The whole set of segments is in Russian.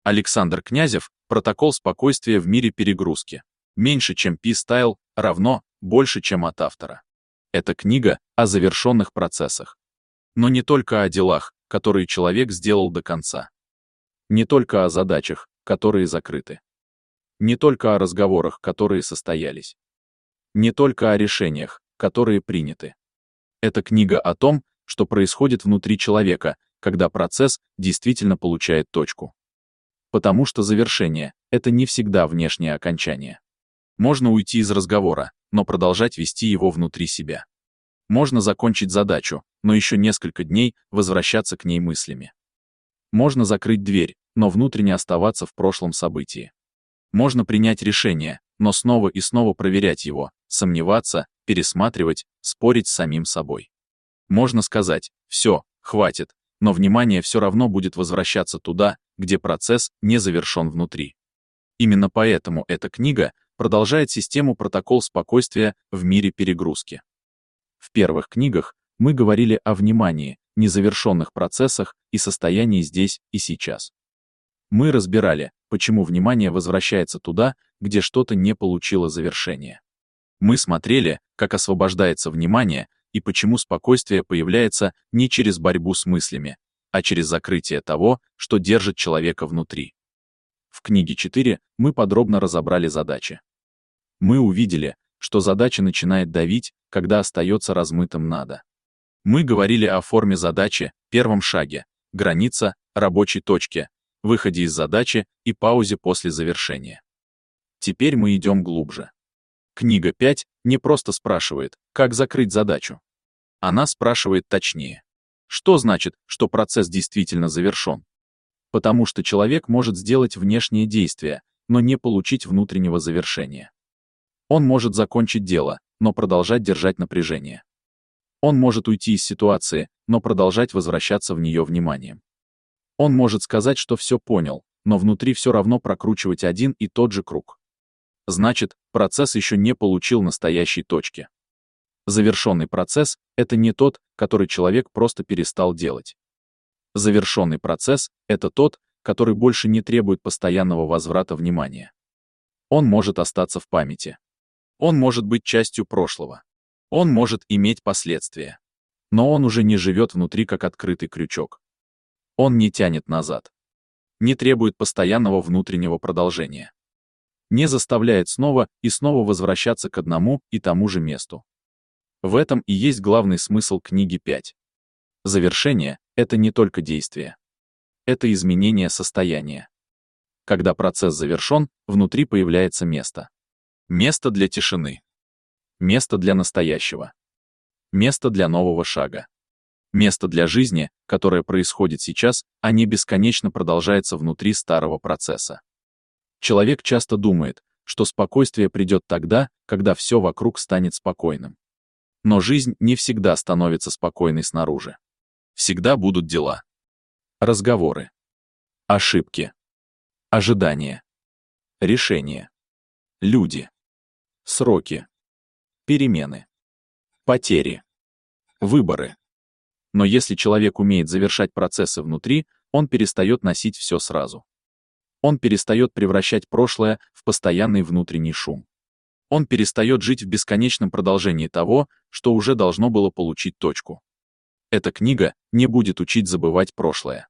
Александр Князев, протокол спокойствия в мире перегрузки. Меньше, чем P-Style, равно больше, чем от автора. Это книга о завершенных процессах. Но не только о делах, которые человек сделал до конца. Не только о задачах, которые закрыты. Не только о разговорах, которые состоялись. Не только о решениях, которые приняты. Это книга о том, что происходит внутри человека, когда процесс действительно получает точку. Потому что завершение — это не всегда внешнее окончание. Можно уйти из разговора, но продолжать вести его внутри себя. Можно закончить задачу, но еще несколько дней возвращаться к ней мыслями. Можно закрыть дверь, но внутренне оставаться в прошлом событии. Можно принять решение, но снова и снова проверять его, сомневаться, пересматривать, спорить с самим собой. Можно сказать «все, хватит», но внимание все равно будет возвращаться туда, где процесс не завершен внутри. Именно поэтому эта книга продолжает систему «Протокол спокойствия в мире перегрузки». В первых книгах мы говорили о внимании, незавершенных процессах и состоянии здесь и сейчас. Мы разбирали, почему внимание возвращается туда, где что-то не получило завершения. Мы смотрели, как освобождается внимание и почему спокойствие появляется не через борьбу с мыслями, а через закрытие того, что держит человека внутри. В книге 4 мы подробно разобрали задачи. Мы увидели, что задача начинает давить, когда остается размытым надо. Мы говорили о форме задачи, первом шаге, граница, рабочей точке, выходе из задачи и паузе после завершения. Теперь мы идем глубже. Книга 5 не просто спрашивает, как закрыть задачу. Она спрашивает точнее. Что значит, что процесс действительно завершен? Потому что человек может сделать внешнее действие, но не получить внутреннего завершения. Он может закончить дело, но продолжать держать напряжение. Он может уйти из ситуации, но продолжать возвращаться в нее вниманием. Он может сказать, что все понял, но внутри все равно прокручивать один и тот же круг. Значит, процесс еще не получил настоящей точки. Завершенный процесс — это не тот, который человек просто перестал делать. Завершенный процесс — это тот, который больше не требует постоянного возврата внимания. Он может остаться в памяти. Он может быть частью прошлого. Он может иметь последствия. Но он уже не живет внутри как открытый крючок. Он не тянет назад. Не требует постоянного внутреннего продолжения. Не заставляет снова и снова возвращаться к одному и тому же месту. В этом и есть главный смысл книги 5. Завершение — это не только действие. Это изменение состояния. Когда процесс завершен, внутри появляется место. Место для тишины. Место для настоящего. Место для нового шага. Место для жизни, которое происходит сейчас, а не бесконечно продолжается внутри старого процесса. Человек часто думает, что спокойствие придет тогда, когда все вокруг станет спокойным. Но жизнь не всегда становится спокойной снаружи. Всегда будут дела. Разговоры. Ошибки. Ожидания. Решения. Люди. Сроки. Перемены. Потери. Выборы. Но если человек умеет завершать процессы внутри, он перестает носить все сразу. Он перестает превращать прошлое в постоянный внутренний шум. Он перестает жить в бесконечном продолжении того, что уже должно было получить точку. Эта книга не будет учить забывать прошлое.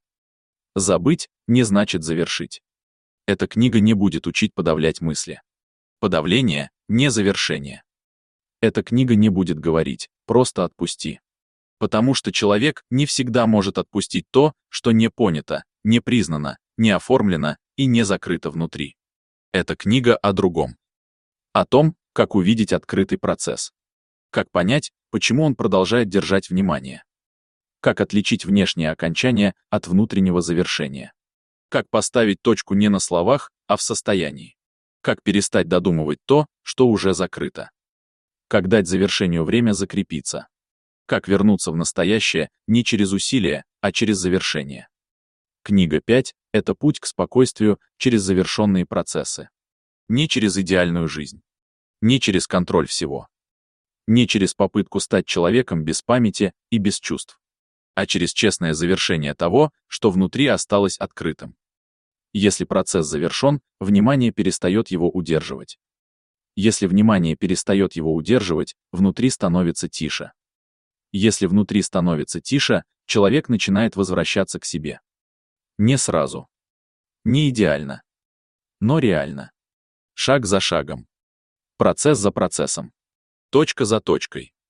Забыть не значит завершить. Эта книга не будет учить подавлять мысли. Подавление — не завершение. Эта книга не будет говорить «просто отпусти». Потому что человек не всегда может отпустить то, что не понято, не признано, не оформлено и не закрыто внутри. Эта книга о другом. О том, как увидеть открытый процесс. Как понять, почему он продолжает держать внимание. Как отличить внешнее окончание от внутреннего завершения. Как поставить точку не на словах, а в состоянии. Как перестать додумывать то, что уже закрыто. Как дать завершению время закрепиться. Как вернуться в настоящее не через усилия, а через завершение. Книга 5 — это путь к спокойствию через завершенные процессы. Не через идеальную жизнь. Не через контроль всего. Не через попытку стать человеком без памяти и без чувств. А через честное завершение того, что внутри осталось открытым. Если процесс завершен, внимание перестает его удерживать. Если внимание перестает его удерживать, внутри становится тише. Если внутри становится тише, человек начинает возвращаться к себе. Не сразу. Не идеально. Но реально. Шаг за шагом. Процесс за процессом. Точка за точкой.